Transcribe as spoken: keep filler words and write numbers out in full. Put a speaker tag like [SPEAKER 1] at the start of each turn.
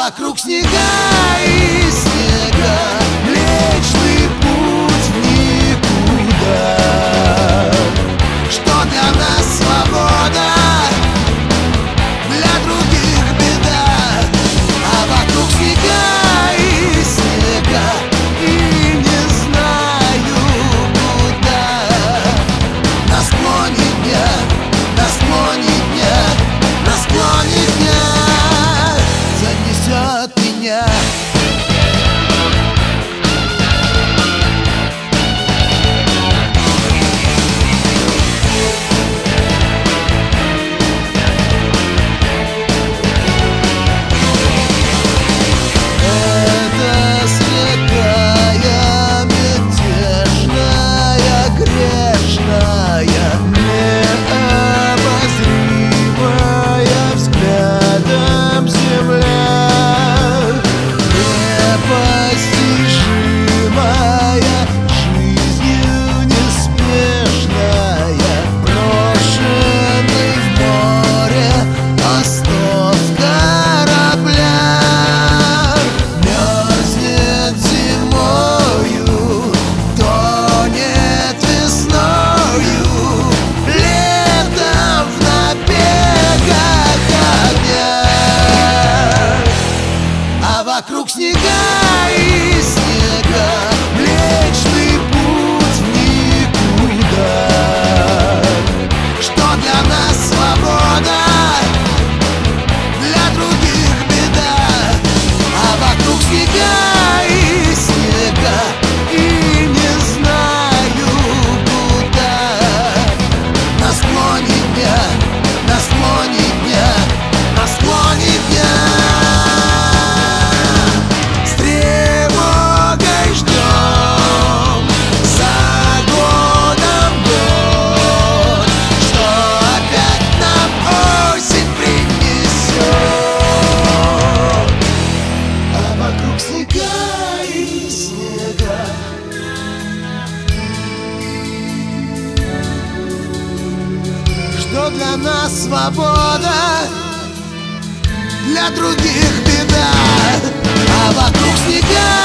[SPEAKER 1] вокруг снега и снега, Млечный путь в никуда. Что для нас свобода, для других беда. А вокруг снега и снега, и не знаю куда. На склоне дня, на склоне дня, на склоне дня занесет меня. Вокруг снега и снега, Млечный путь в никуда. Что для нас свобода, для других беда. А вокруг снега и снега, и не знаю куда. На склоне дня, на склоне дня, на склоне дня. Что для нас свобода, для других беда. А вокруг снега